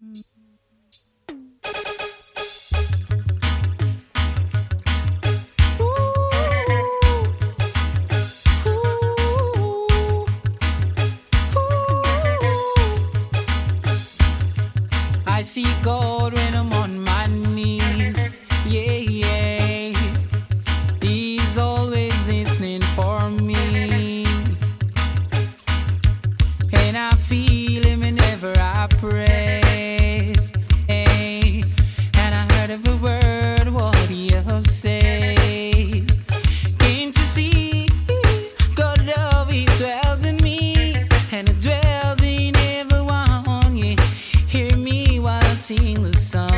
I see God when I'm on my knees. Yeah, yeah. He's always listening for me. And I feel him whenever I praise. Hey. And I heard every word what he says. Can't you see? God love, he dwells in me. And it dwells in everyone. Yeah. Hear me while I sing the song.